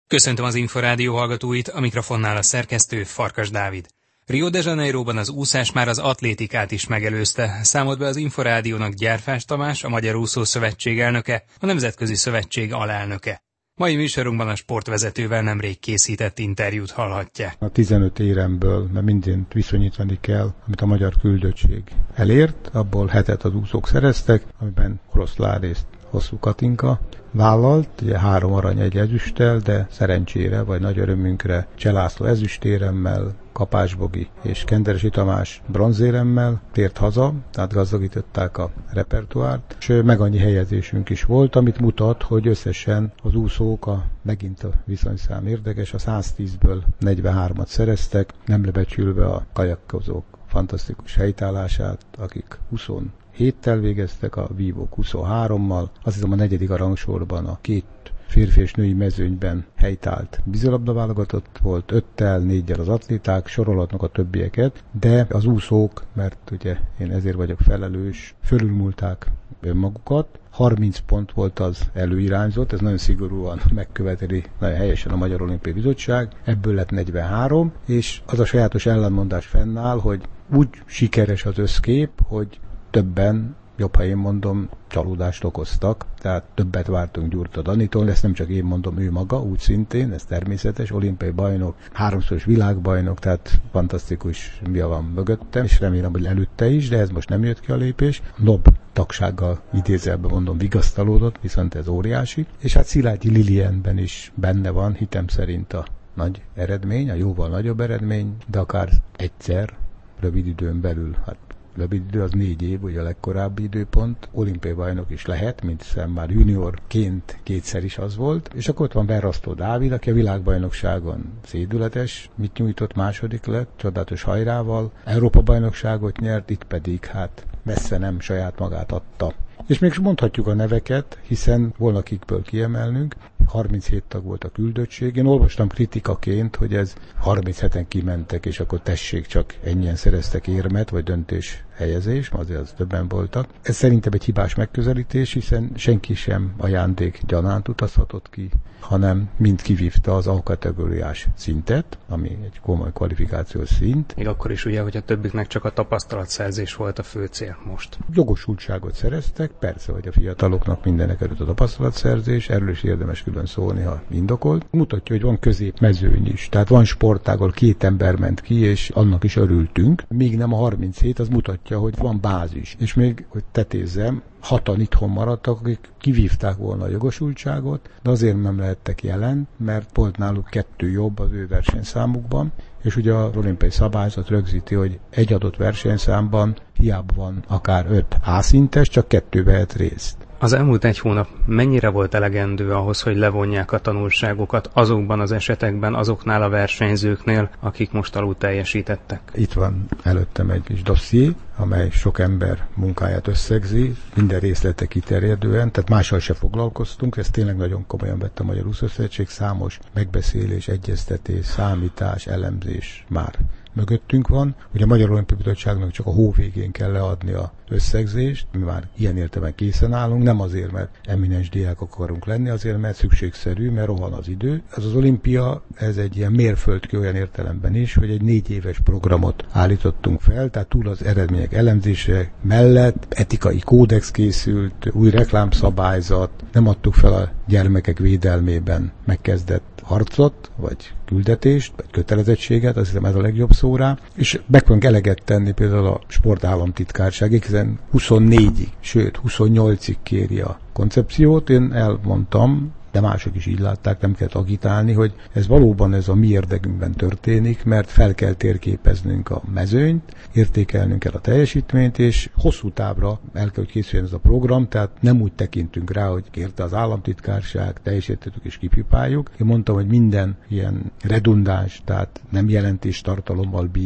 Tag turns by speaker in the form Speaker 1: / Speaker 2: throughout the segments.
Speaker 1: Köszöntöm az Inforádió hallgatóit, a mikrofonnál a szerkesztő Farkas Dávid. Rio de Janeiróban az úszás már az atlétikát is megelőzte, számolt be az Inforádiónak Gyárfás Tamás, a Magyar Úszó Szövetség elnöke, a Nemzetközi Szövetség alelnöke. Mai műsorunkban a sportvezetővel nemrég készített interjút hallhatják.
Speaker 2: A 15 éremből, mert mindent viszonyítani kell, amit a magyar küldöttség elért, abból 7-et az úszók szereztek, amiben Orosz Lárészt Hosszú Katinka vállalt, ugye 3 arany, 1 ezüsttel, de szerencsére, vagy nagy örömünkre Cselászló ezüstéremmel, Kapás Bogi és Kenderesi Tamás bronzéremmel tért haza, tehát gazdagították a repertoárt, és meg annyi helyezésünk is volt, amit mutat, hogy összesen az úszók, megint a viszonyszám érdekes, a 110-ből 43-at szereztek, nem lebecsülve a kajakkozók fantasztikus helytállását, akik 27-tel végeztek, a vívók 23-mal, azt hiszem a 4. rangsorban a 2 férfi és női mezőnyben helytált vízilabda válogatott volt, 5-tel, 4-jel az atléták, sorolhatnak a többieket, de az úszók, mert ugye én ezért vagyok felelős, fölülmúlták önmagukat. 30 pont volt az előirányzott, ez nagyon szigorúan megköveteli, nagyon helyesen a Magyar Olimpiai Bizottság, ebből lett 43, és az a sajátos ellenmondás fennáll, hogy úgy sikeres az összkép, hogy többen, jobb, ha én mondom, csalódást okoztak, tehát többet vártunk Gyurta Danitól, ezt nem csak én mondom, ő maga, úgy szintén, ez természetes, olimpiai bajnok, 3-szoros világbajnok, tehát fantasztikus mi van mögöttem, és remélem, hogy előtte is, de ez most nem jött ki a lépés. NOB tagsággal idézelben mondom vigasztalódott, viszont ez óriási, és hát Szilágyi Lilienben is benne van, hitem szerint a nagy eredmény, a jóval nagyobb eredmény, de akár egyszer, rövid időn belül, hát rövid idő, az 4 év, ugye a legkorábbi időpont, olimpiai bajnok is lehet, mint hiszen már juniorként 2-szer is az volt, és akkor ott van Verrasztó Dávid, aki a világbajnokságon szédületes, mit nyújtott, második lett, csodálatos hajrával, Európa-bajnokságot nyert, itt pedig hát messze nem saját magát adta. És még mondhatjuk a neveket, hiszen volna akikből kiemelnünk, 37 tag volt a küldöttség. Én olvastam kritikaként, hogy ez 37-en kimentek, és akkor tessék, csak ennyien szereztek érmet, vagy döntés helyezés, azért az többen voltak. Ez szerintem egy hibás megközelítés, hiszen senki sem ajándék gyanánt utazhatott ki, hanem mind kivívta az A-kategóriás szintet, ami egy komoly kvalifikációs szint.
Speaker 1: Még akkor is ugye, hogy a többiknek csak a tapasztalatszerzés volt a fő cél most.
Speaker 2: Jogosultságot szereztek, persze, hogy a fiataloknak mindenek előtt a tapasztalatszerzés, erről is érdemes külön szólni, ha indokolt. Mutatja, hogy van középmezőny is, tehát van sportág, ahol 2 ember ment ki, és annak is örültünk. Még nem a 37, az mutatja, hogy van bázis. És még, hogy tetézzem, 6-an itthon maradtak, akik kivívták volna a jogosultságot, de azért nem lehettek jelen, mert volt náluk 2 jobb az ő versenyszámukban, és ugye az olimpiai szabályzat rögzíti, hogy egy adott versenyszámban hiába van akár 5 A-szintes, csak 2 vehet részt.
Speaker 1: Az elmúlt 1 hónap mennyire volt elegendő ahhoz, hogy levonják a tanulságokat azokban az esetekben, azoknál a versenyzőknél, akik most alul teljesítettek?
Speaker 2: Itt van előttem egy kis dosszié, amely sok ember munkáját összegzi, minden részlete kiterjedően, tehát mással se foglalkoztunk, ezt tényleg nagyon komolyan vett a Magyar Úszó Szövetség, számos megbeszélés, egyeztetés, számítás, elemzés már mögöttünk van. Ugye a Magyar Olimpiai Bizottságnak csak a hó végén kell leadni az összegzést, mi már ilyen értelemben készen állunk, nem azért, mert eminens diákok akarunk lenni, azért, mert szükségszerű, mert rohan az idő. Ez az olimpia, ez egy ilyen mérföldkő olyan értelemben is, hogy egy 4 éves programot állítottunk fel, tehát túl az eredmények elemzése mellett etikai kódex készült, új reklámszabályzat, nem adtuk fel a gyermekek védelmében megkezdett harcot, vagy küldetést, vagy kötelezettséget, azt hiszem ez a legjobb szó rá, és meg fogunk eleget tenni például a sportállamtitkárság, hiszen 24-ig, sőt 28-ig kéri a koncepciót. Én elmondtam, de mások is így látták, nem kellett agitálni, hogy ez valóban ez a mi érdekünkben történik, mert fel kell térképeznünk a mezőnyt, értékelnünk kell a teljesítményt, és hosszú távra el kell, hogy készüljön ez a program, tehát nem úgy tekintünk rá, hogy kérte az államtitkárság, teljesítettük és kipipáljuk. Én mondtam, hogy minden ilyen redundáns, tehát nem jelentés tartalommal bíró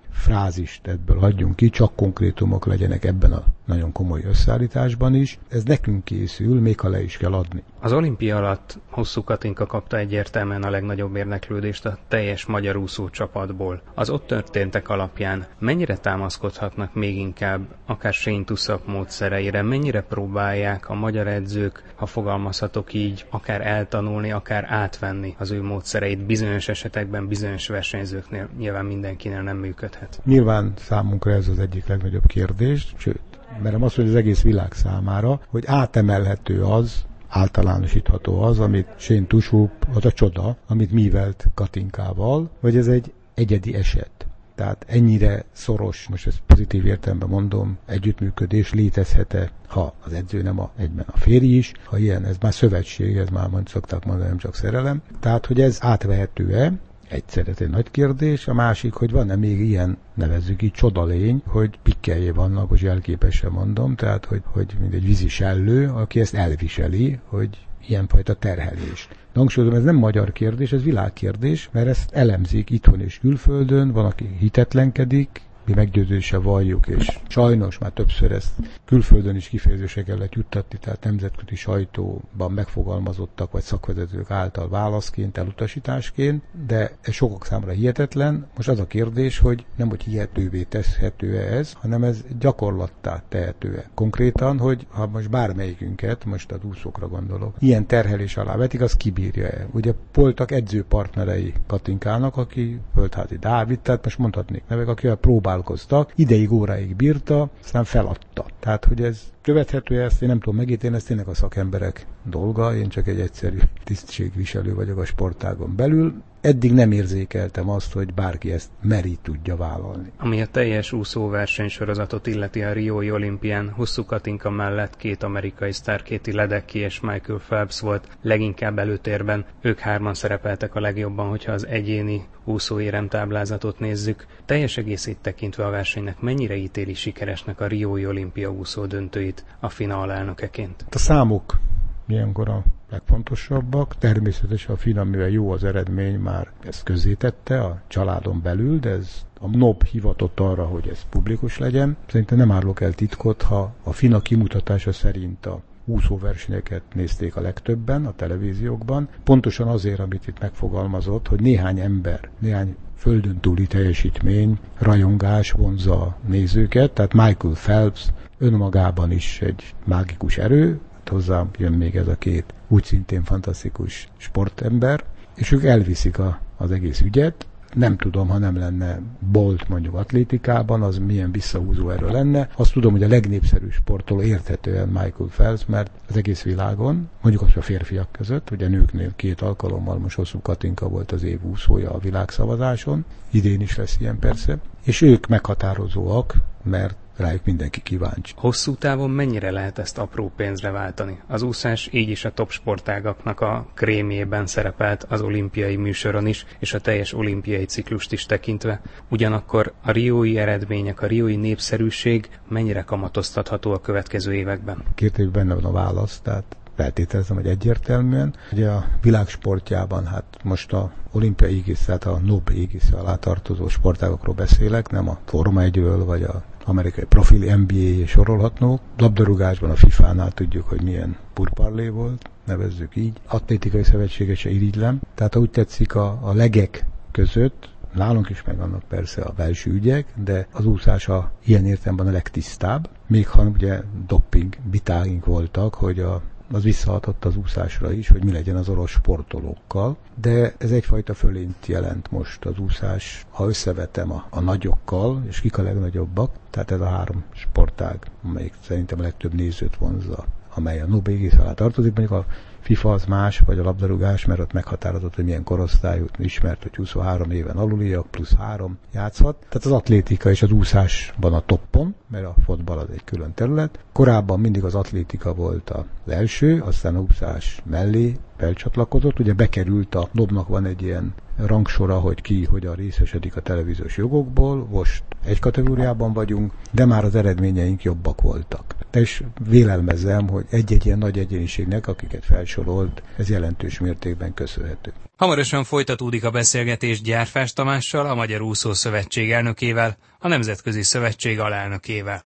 Speaker 2: frázist ebből hagyjunk ki, csak konkrétumok legyenek ebben a nagyon komoly összeállításban is. Ez nekünk készül, még ha le is kell adni.
Speaker 1: Az olimpia alatt Hosszú Katinka kapta egyértelműen a legnagyobb érdeklődést a teljes magyar úszó csapatból. Az ott történtek alapján mennyire támaszkodhatnak még inkább akár Shane Tuszak módszereire, mennyire próbálják a magyar edzők, ha fogalmazhatok így, akár eltanulni, akár átvenni az ő módszereit bizonyos esetekben, bizonyos versenyzőknél, nyilván mindenkinél nem működhet.
Speaker 2: Nyilván számunkra ez az egyik legnagyobb kérdés, sőt, merem azt mondani az egész világ számára, hogy átemelhető az, általánosítható az, amit Shane Tusup, az a csoda, amit művelt Katinkával, vagy ez egy egyedi eset. Tehát ennyire szoros, most ezt pozitív értelemben mondom, együttműködés létezhet-e, ha az edző nem egyben a férj is, ha ilyen, ez már szövetség, ez már szokták mondani, nem csak szerelem. Tehát, hogy ez átvehető-e, egyszer egy nagy kérdés, a másik, hogy van-e még ilyen, nevezzük így, csodalény, hogy pikkeljé vannak, hogy jelképesen mondom, tehát, hogy mint egy vízisellő, aki ezt elviseli, hogy ilyenfajta terhelést. De hangsúlyozom, ez nem magyar kérdés, ez világkérdés, mert ezt elemzik itthon és külföldön, van, aki hitetlenkedik, mi meggyőződése valljuk, és sajnos már többször ezt külföldön is kifejezésre kellett juttatni, tehát nemzetközi sajtóban megfogalmazottak, vagy szakvezetők által válaszként, elutasításként, de ez sokak számára hihetetlen. Most az a kérdés, hogy nem hogy hihetővé teszhető-e ez, hanem ez gyakorlattá tehető-e. Konkrétan, hogy ha most bármelyikünket, most az úszókra gondolok, ilyen terhelés alá vetik, az kibírja-e. Ugye voltak edzőpartnerei Katinkának, aki Földházi Dávid, tehát most mondhatnék nevek, akivel próbálkoztak, ideig, óráig bírta, aztán feladta. Tehát, hogy ez követhető, ezt én nem tudom megítélni, ez tényleg a szakemberek dolga, én csak egy egyszerű tisztségviselő vagyok a sportágon belül. Eddig nem érzékeltem azt, hogy bárki ezt meri tudja vállalni.
Speaker 1: Ami a teljes úszóversenysorozatot illeti a Riói olimpián, Hosszú Katinka mellett két amerikai sztár, Katie Ledecky és Michael Phelps volt leginkább előtérben. Ők hárman szerepeltek a legjobban, hogyha az egyéni úszóéremtáblázatot nézzük. Teljes egészét tekintve a versenynek mennyire ítéli sikeresnek a Riói olimpia úszó döntőit a FINA alelnökeként?
Speaker 2: A számok ilyenkor a legfontosabbak. Természetesen a FINA, mivel jó az eredmény, már ezt közzétette a családon belül, de ez a NOB hivatott arra, hogy ez publikus legyen. Szerintem nem árulok el titkot, ha a FINA kimutatása szerint a úszóversenyeket nézték a legtöbben a televíziókban. Pontosan azért, amit itt megfogalmazott, hogy néhány ember, néhány földön túli teljesítmény, rajongás vonzza a nézőket, tehát Michael Phelps önmagában is egy mágikus erő, hozzá jön még ez a két úgy szintén fantasztikus sportember, és ők elviszik az egész ügyet. Nem tudom, ha nem lenne Bolt mondjuk atlétikában, az milyen visszahúzó erő lenne. Azt tudom, hogy a legnépszerűbb sportoló érthetően Michael Phelps, mert az egész világon, mondjuk azt a férfiak között, ugye nőknél 2 alkalommal, most Hosszú Katinka volt az év úszója a világszavazáson, idén is lesz ilyen persze, és ők meghatározóak, mert rájuk mindenki kíváncsi.
Speaker 1: Hosszú távon mennyire lehet ezt apró pénzre váltani? Az úszás így is a top sportágaknak a krémjében szerepelt az olimpiai műsoron is, és a teljes olimpiai ciklust is tekintve. Ugyanakkor a riói eredmények, a riói népszerűség mennyire kamatoztatható a következő években?
Speaker 2: Két benne van a válasz, tehát feltételezem, hogy egyértelműen. Ugye a világsportjában, hát most a olimpiai égisze, tehát a NOB égisze alá tartozó sportágokról beszélek, nem a Forma 1-ről, vagy a amerikai profil NBA sorolhatnók. Labdarúgásban a FIFA-nál tudjuk, hogy milyen purparlé volt, nevezzük így. Atlétikai szövetséget se irigylem. Tehát úgy tetszik a legek között, nálunk is megvannak persze a belső ügyek, de az úszása ilyen értelemben a legtisztább. Még ha ugye doping vitáink voltak, hogy az visszahatott az úszásra is, hogy mi legyen az orosz sportolókkal, de ez egyfajta fölényt jelent most az úszás, ha összevetem a nagyokkal, és kik a legnagyobbak, tehát ez a 3 sportág, amelyik szerintem a legtöbb nézőt vonzza, amely a NOB égisze alá tartozik, mondjuk a FIFA az más, vagy a labdarúgás, mert ott meghatározott, hogy milyen korosztályú, ismert, hogy 23 éven aluliak, plusz 3 játszhat. Tehát az atlétika és az úszás van a toppon, mert a fotball az egy külön terület. Korábban mindig az atlétika volt az első, aztán a úszás mellé felcsatlakozott. Ugye bekerült a NOB-nak van egy ilyen rangsora, hogy ki hogyan részesedik a televíziós jogokból. Most egy kategóriában vagyunk, de már az eredményeink jobbak voltak. de is vélelmezem, hogy egy-egy ilyen nagy egyéniségnek, akiket felsorolt, ez jelentős mértékben köszönhető.
Speaker 1: Hamarosan folytatódik a beszélgetés Gyárfás Tamással, a Magyar Úszó Szövetség elnökével, a Nemzetközi Szövetség alelnökével.